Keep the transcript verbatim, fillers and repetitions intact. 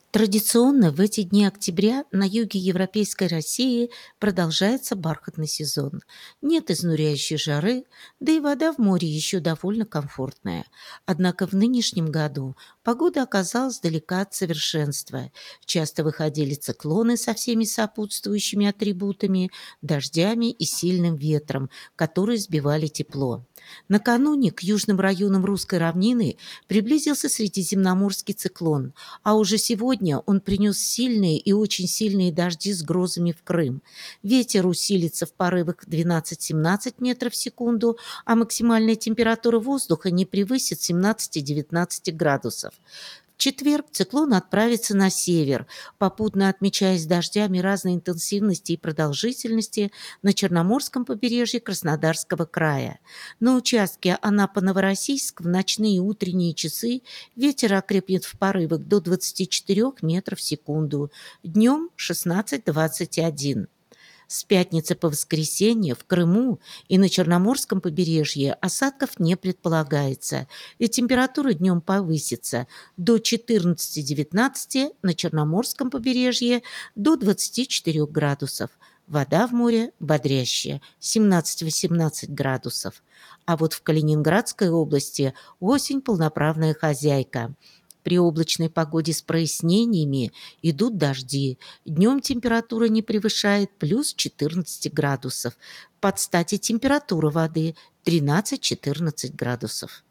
Традиционно в эти дни октября на юге европейской России продолжается бархатный сезон. Нет изнуряющей жары, да и вода в море еще довольно комфортная. Однако в нынешнем году погода оказалась далека от совершенства. Часто выходили циклоны со всеми сопутствующими атрибутами, дождями и сильным ветром, которые сбивали тепло. Накануне к южным районам русской равнины приблизился средиземноморский циклон, а уже сегодня он принес сильные и очень сильные дожди с грозами в Крым. Ветер усилится в порывах двенадцать-семнадцать метров в секунду, а максимальная температура воздуха не превысит семнадцать-девятнадцать градусов. В четверг циклон отправится на север, попутно отмечаясь дождями разной интенсивности и продолжительности на Черноморском побережье Краснодарского края. На участке Анапа-Новороссийск в ночные и утренние часы ветер окрепнет в порывах до двадцати четырёх метров в секунду, днем шестнадцать-двадцать один. С пятницы по воскресенье в Крыму и на Черноморском побережье осадков не предполагается, и температура днем повысится до четырнадцати-девятнадцати, на Черноморском побережье до двадцати четырёх градусов. Вода в море бодрящая, семнадцать-восемнадцать градусов. А вот в Калининградской области осень полноправная хозяйка. При облачной погоде с прояснениями идут дожди. Днем температура не превышает плюс четырнадцать градусов. Под стати температура воды тринадцать-четырнадцать градусов.